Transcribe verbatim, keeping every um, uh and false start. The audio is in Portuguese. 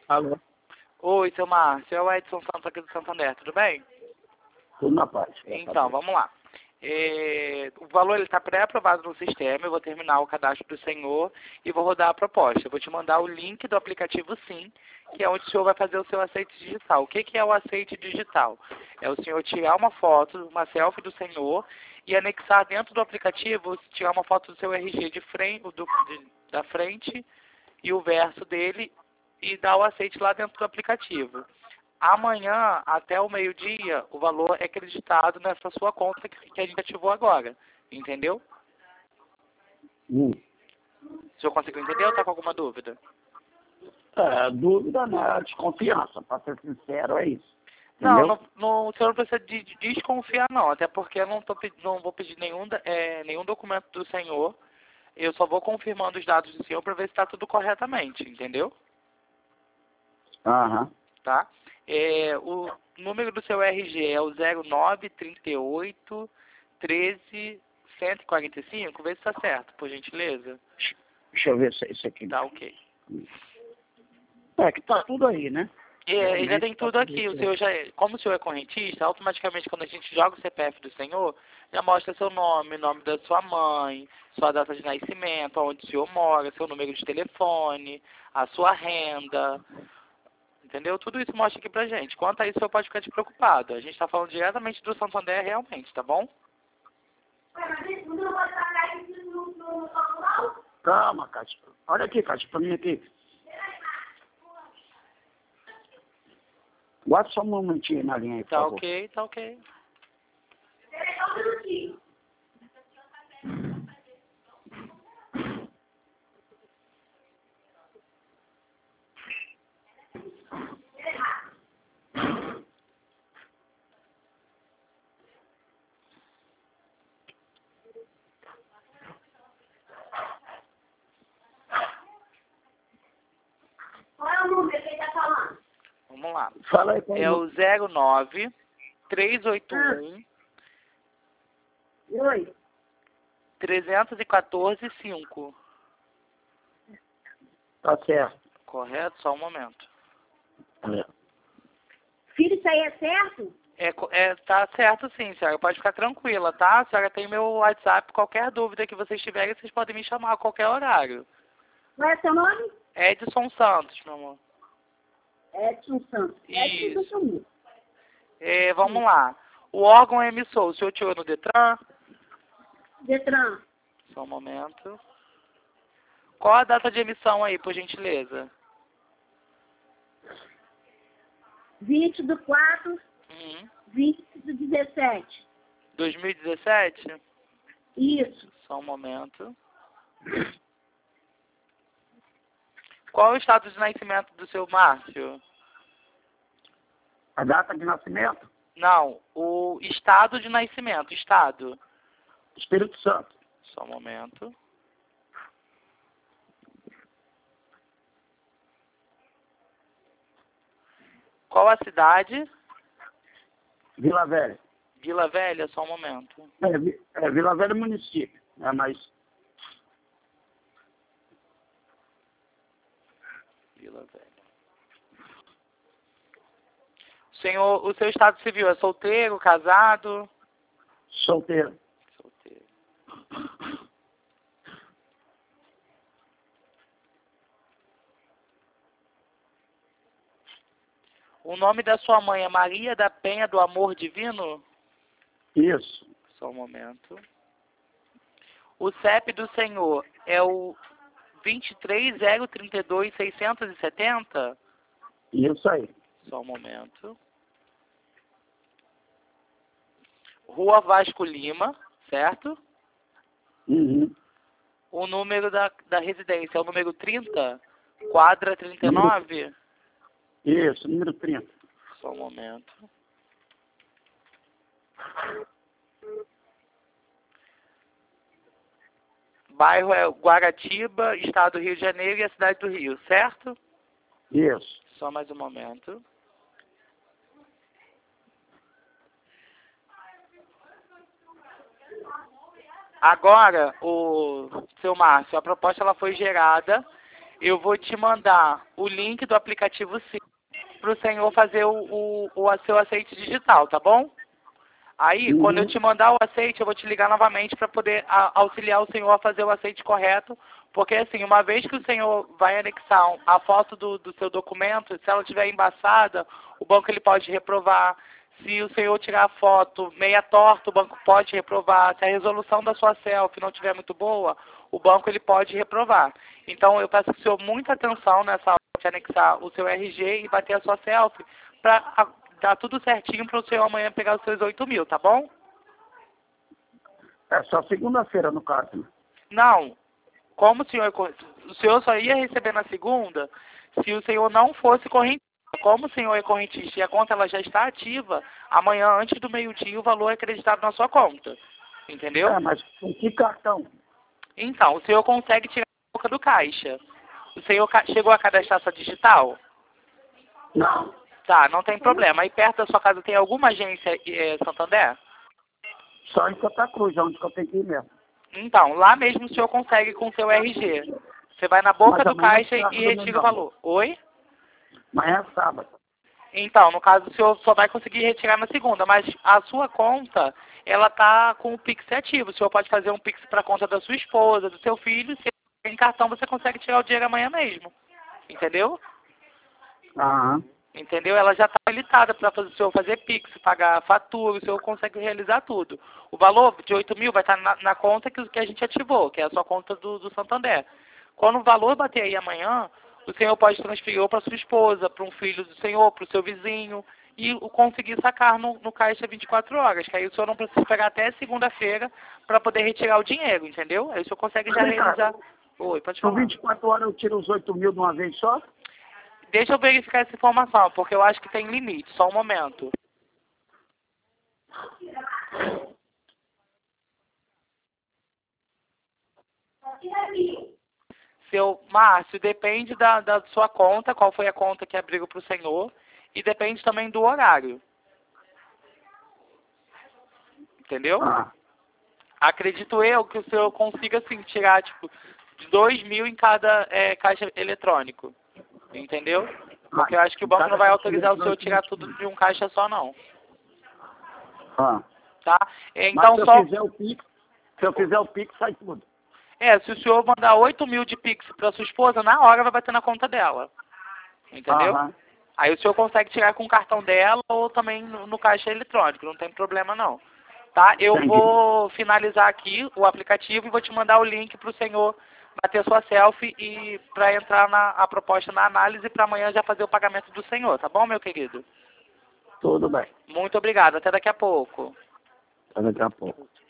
Alô? Oi, seu Márcio, é o Edson Santos aqui do Santander, tudo bem? Tudo na paz. Então, vamos lá. É, o valor está pré-aprovado no sistema, eu vou terminar o cadastro do senhor e vou rodar a proposta. Eu vou te mandar o link do aplicativo Sim, que é onde o senhor vai fazer o seu aceite digital. O que, que é o aceite digital? É o senhor tirar uma foto, uma selfie do senhor e anexar dentro do aplicativo, tirar uma foto do seu R G de frente, do, de, da frente e o verso dele e dar o aceite lá dentro do aplicativo. Amanhã, até o meio-dia, o valor é acreditado nessa sua conta que que a gente ativou agora. Entendeu? Hum. O senhor conseguiu entender ou está com alguma dúvida? É, dúvida, né? Desconfiança, para ser sincero, é isso. Não, Entendeu? não, não, o senhor não precisa de, de desconfiar não, até porque eu não, tô, pe- não vou pedir nenhum, da- é, nenhum documento do senhor. Eu só vou confirmando os dados do senhor para ver se está tudo corretamente, entendeu? Aham. Tá? É, o número do seu R G é o zero nove trinta e oito treze cento e quarenta e cinco. Vê se está certo, por gentileza. Deixa eu ver se é isso aqui. Tá ok. É que tá tudo aí, né? É, ele já Realmente tem tá tudo aqui. O isso aí. senhor já, é- como o senhor é correntista, automaticamente quando a gente joga o C P F do senhor, já mostra seu nome, nome da sua mãe, sua data de nascimento, onde o senhor mora, seu número de telefone, a sua renda. Entendeu? Tudo isso mostra aqui pra gente. Quanto a isso, o senhor pode ficar despreocupado. A gente está falando diretamente do Santander realmente, tá bom? Calma, Cátia. Olha aqui, Cátia, pra mim aqui. Guarda só um momentinho na linha aí, por Tá favor. ok, tá ok. Qual é o número que ele tá falando? Vamos lá. Fala aí com É o zero nove três oito um Oi. trezentos e quatorze cinco. Tá certo. Correto? Só um momento. É. Filho, isso aí é certo? É, co- é, tá certo sim, senhora. Pode ficar tranquila, tá? A senhora tem meu WhatsApp. Qualquer dúvida que vocês tiverem, vocês podem me chamar a qualquer horário. Qual é seu nome? Edson Santos, meu amor. Edson Santos. Edson Isso. Santos. É, vamos lá. O órgão emissor, o senhor tirou no Detran? Detran. Só um momento. Qual a data de emissão aí, por gentileza? vinte do quatro, Uhum. vinte do dezessete. dois mil e dezessete? Isso. Só um momento. Qual é o estado de nascimento do seu Márcio? A data de nascimento? Não, o estado de nascimento, estado. Espírito Santo. Só um momento. Qual a cidade? Vila Velha. Vila Velha, só um momento. É, Vi- é Vila Velha município. É, mas Vila Velha. Senhor, o seu estado civil é solteiro, casado? solteiro. Solteiro. O nome da sua mãe é Maria da Penha do Amor Divino? Isso. Só um momento. O C E P do senhor é o vinte e três zero trinta e dois seiscentos e setenta? Isso aí. Só um momento. Rua Vasco Lima, certo? Uhum. O número da, da residência é o número trinta? Quadra trinta e nove? Isso, número trinta. Só um momento. Bairro é Guaratiba, estado do Rio de Janeiro e a cidade do Rio, certo? Isso. Só mais um momento. Agora, o seu Márcio, a proposta ela foi gerada Eu vou te mandar o link do aplicativo Sim para o senhor fazer o, o, o seu aceite digital, tá bom? Aí, Uhum. quando eu te mandar o aceite, eu vou te ligar novamente para poder a, auxiliar o senhor a fazer o aceite correto, porque assim, uma vez que o senhor vai anexar um- a foto do, do seu documento, se ela estiver embaçada, o banco ele pode reprovar. Se o senhor tirar a foto meia torta, o banco pode reprovar. Se a resolução da sua selfie não estiver muito boa, o banco ele pode reprovar. Então, eu peço ao senhor muita atenção nessa hora de anexar o seu R G e bater a sua selfie para dar tudo certinho para o senhor amanhã pegar os seus oito mil, tá bom? É só segunda-feira, no caso. Né? Não. Como o senhor, o senhor só ia receber na segunda se o senhor não fosse correntista. Como o senhor é correntista e a conta ela já está ativa, amanhã, antes do meio-dia, o valor é acreditado na sua conta. Entendeu? É, mas com que cartão? Então, o senhor consegue tirar a boca do caixa. O senhor ca- chegou a cadastrar sua digital? Não. Tá, não tem problema. Aí perto da sua casa tem alguma agência eh, Santander? Só em Santa Cruz, onde que eu tenho que ir mesmo. Então, lá mesmo o senhor consegue com o seu R G. Você vai na boca Mas do amanhã caixa é sábado, e retira não. o valor. Oi? Amanhã é sábado. Então, no caso, o senhor só vai conseguir retirar na segunda, mas a sua conta, ela tá com o Pix ativo. O senhor pode fazer um Pix para a conta da sua esposa, do seu filho, se tem cartão, você consegue tirar o dinheiro amanhã mesmo. Entendeu? Aham. Entendeu? Ela já está habilitada para o senhor fazer Pix, pagar fatura, o senhor consegue realizar tudo. O valor de oito mil vai estar na, na conta que, que a gente ativou, que é a sua conta do, do Santander. Quando o valor bater aí amanhã, o senhor pode transferir ou para sua esposa, para um filho do senhor, para o seu vizinho, e o conseguir sacar no, no caixa vinte e quatro horas, que aí o senhor não precisa esperar até segunda-feira para poder retirar o dinheiro, entendeu? Aí o senhor consegue já Mas, cara, realizar... Oi, pode Com falar. vinte e quatro horas eu tiro os oito mil de uma vez só? Deixa eu verificar essa informação, porque eu acho que tem limite. Só um momento. Seu Márcio, depende da, da sua conta, qual foi a conta que abriu para o senhor, e depende também do horário. Entendeu? Ah, Acredito eu que o senhor consiga, assim, tirar, tipo, de dois mil em cada é, caixa eletrônico. Entendeu? Porque eu acho que o banco não vai autorizar o senhor tirar tudo de um caixa só, não. ah. Tá? Mas Então, se só... eu fizer o Pix, se eu fizer o Pix, sai tudo. É, se o senhor mandar oito mil de Pix para sua esposa, na hora vai bater na conta dela. Entendeu? Aham. Aí o senhor consegue tirar com o cartão dela ou também no, no caixa eletrônico, não tem problema não. Tá? Eu Entendi. vou finalizar aqui o aplicativo e vou te mandar o link para o senhor bater sua selfie e para entrar na a proposta na análise para amanhã já fazer o pagamento do senhor, tá bom, meu querido? Tudo bem. Muito obrigado, até daqui a pouco. Até daqui a pouco.